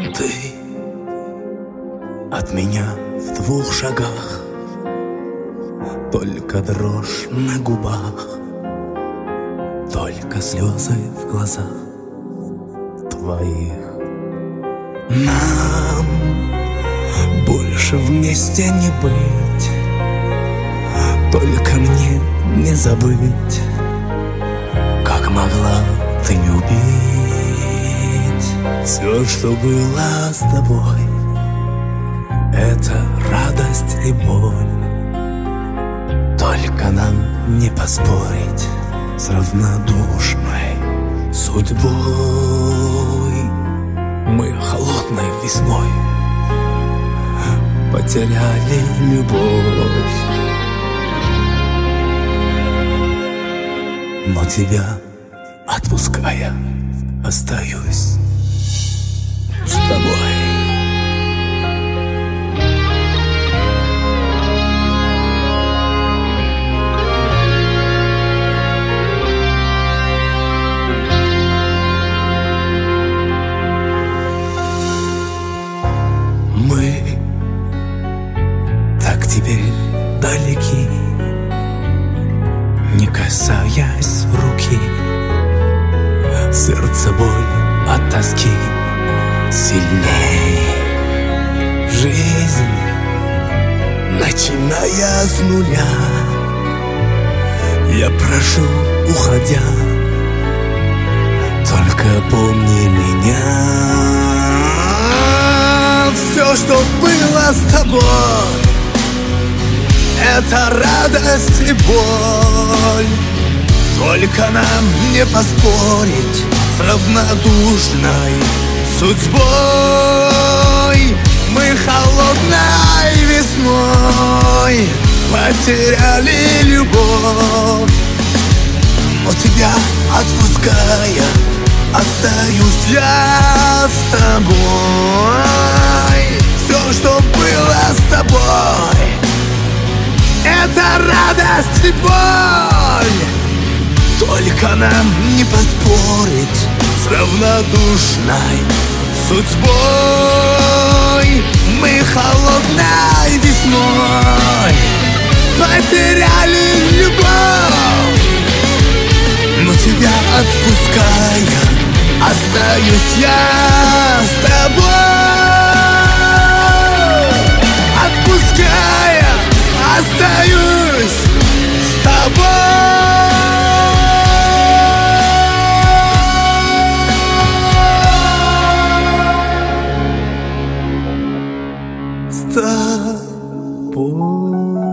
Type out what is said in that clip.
Ты от меня в 2 шагах, только дрожь на губах, только слезы в глазах твоих. Нам больше вместе не быть, только мне не забыть, как могла ты любить. Все, что было с тобой, это радость и боль. Только нам не поспорить с равнодушной судьбой. Мы холодной весной потеряли любовь, но тебя отпуская, остаюсь с тобой. Мы так теперь далеки, не касаясь руки. Сердце боль от тоски сильней. Жизнь, начиная с нуля, я прошу, уходя, только помни меня. Все, что было с тобой, это радость и боль. Только нам не поспорить с равнодушной судьбой. Мы холодной весной потеряли любовь, но тебя отпуская, остаюсь я с тобой. Все, что было с тобой, это радость и боль. Только нам не поспорить с равнодушной судьбой. Мы холодной весной потеряли любовь, но тебя отпуская, остаюсь я с тобой. Отпуская, остаюсь с тобой. С тобой.